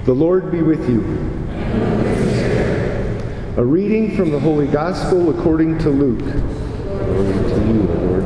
The Lord be with you. A reading from the Holy Gospel according to Luke. Glory to you, Lord.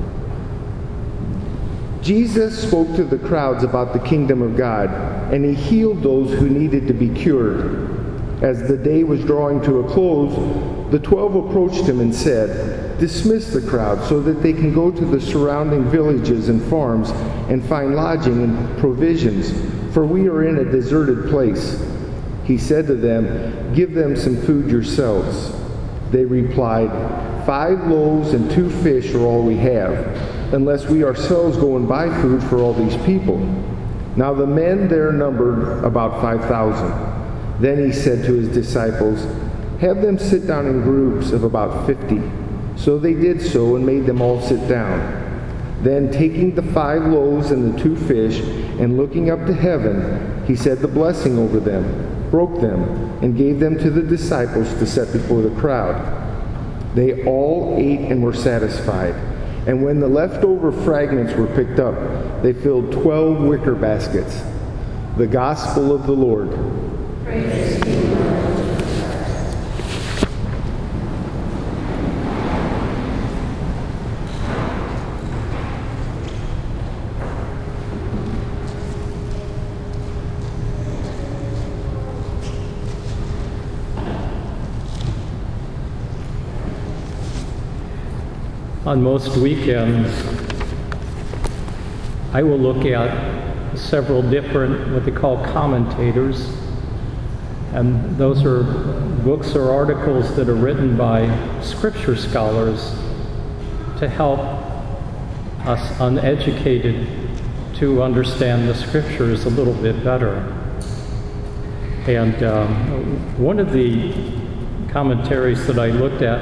Jesus spoke to the crowds about the kingdom of God, and he healed those who needed to be cured. As the day was drawing to a close, the 12 approached him and said, "Dismiss the crowd so that they can go to the surrounding villages and farms and find lodging and provisions, for we are in a deserted place." He said to them, "Give them some food yourselves." They replied, 5 loaves and 2 fish are all we have, unless we ourselves go and buy food for all these people." Now the men there numbered about 5,000. Then he said to his disciples, "Have them sit down in groups of about 50. So they did so and made them all sit down. Then taking the 5 loaves and the 2 fish, and looking up to heaven, he said the blessing over them, broke them, and gave them to the disciples to set before the crowd. They all ate and were satisfied. And when the leftover fragments were picked up, they filled 12 wicker baskets. The Gospel of the Lord. Praise to you, Lord. On most weekends, I will look at several different, what they call commentators, and those are books or articles that are written by scripture scholars to help us uneducated to understand the scriptures a little bit better. And one of the commentaries that I looked at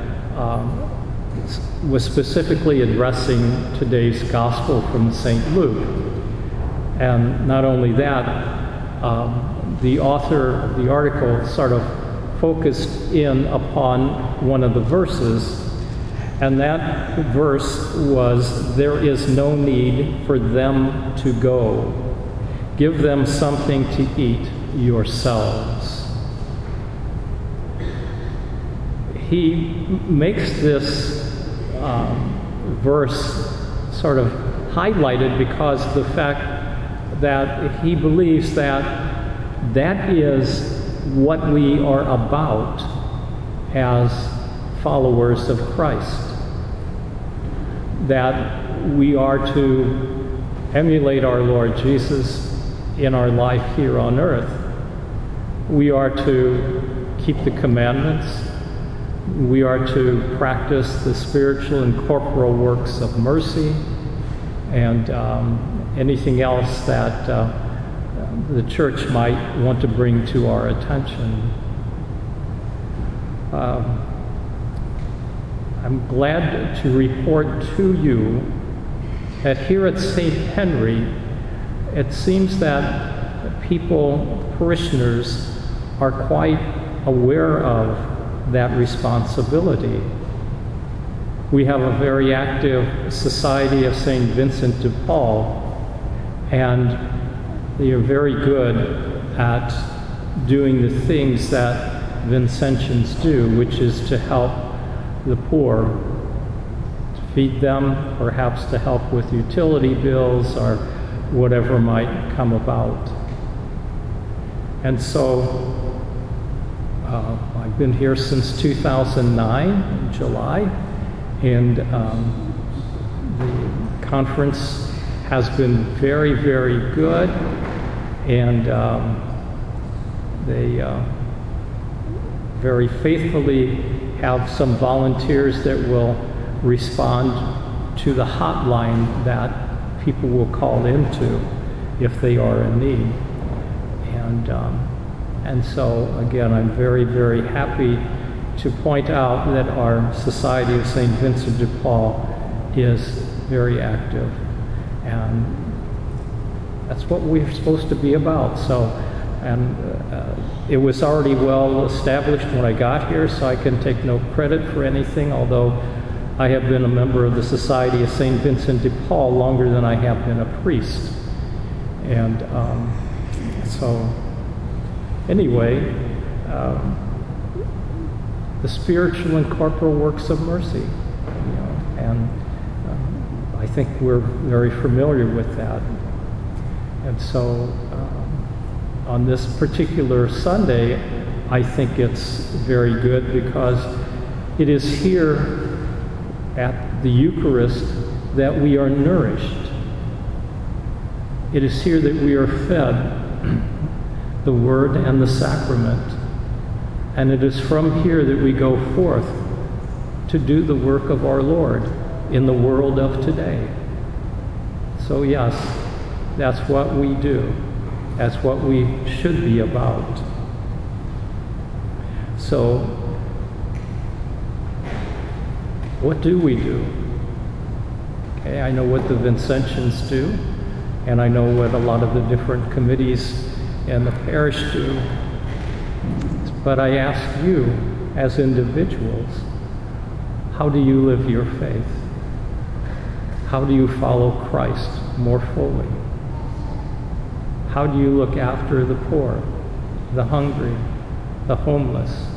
was specifically addressing today's gospel from St. Luke. And not only that, the author of the article sort of focused in upon one of the verses, and that verse was, "There is no need for them to go. Give them something to eat yourselves." He makes this verse sort of highlighted because the fact that he believes that that is what we are about as followers of Christ. That we are to emulate our Lord Jesus in our life here on earth. We are to keep the commandments. We are to practice the spiritual and corporal works of mercy and anything else that the church might want to bring to our attention. I'm glad to report to you that here at St. Henry, it seems that people, parishioners, are quite aware of that responsibility. We have a very active Society of St. Vincent de Paul, and they are very good at doing the things that Vincentians do, which is to help the poor, to feed them, perhaps to help with utility bills or whatever might come about. And so I've been here since 2009, in July, and the conference has been very, very good, and they very faithfully have some volunteers that will respond to the hotline that people will call into if they are in need. And so, again, I'm very, very happy to point out that our Society of St. Vincent de Paul is very active. And that's what we're supposed to be about. So, and it was already well established when I got here, so I can take no credit for anything, although I have been a member of the Society of St. Vincent de Paul longer than I have been a priest. And so anyway, the spiritual and corporal works of mercy, and I think we're very familiar with that. And so on this particular Sunday, I think it's very good because it is here at the Eucharist that we are nourished. It is here that we are fed the Word and the Sacrament. And it is from here that we go forth to do the work of our Lord in the world of today. So yes, that's what we do. That's what we should be about. So, what do we do? Okay, I know what the Vincentians do, and I know what a lot of the different committees in the parish do. But I ask you, as individuals, how do you live your faith? How do you follow Christ more fully? How do you look after the poor, the hungry, the homeless,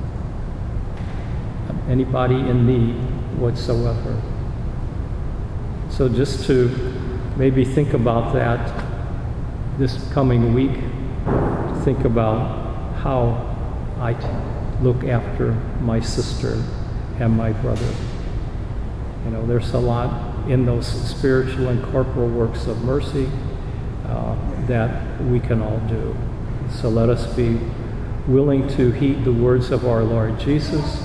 anybody in need whatsoever? So just to maybe think about that this coming week, think about how I look after my sister and my brother. You know, there's a lot in those spiritual and corporal works of mercy that we can all do. So let us be willing to heed the words of our Lord Jesus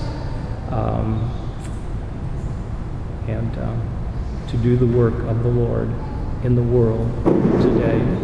and to do the work of the Lord in the world today.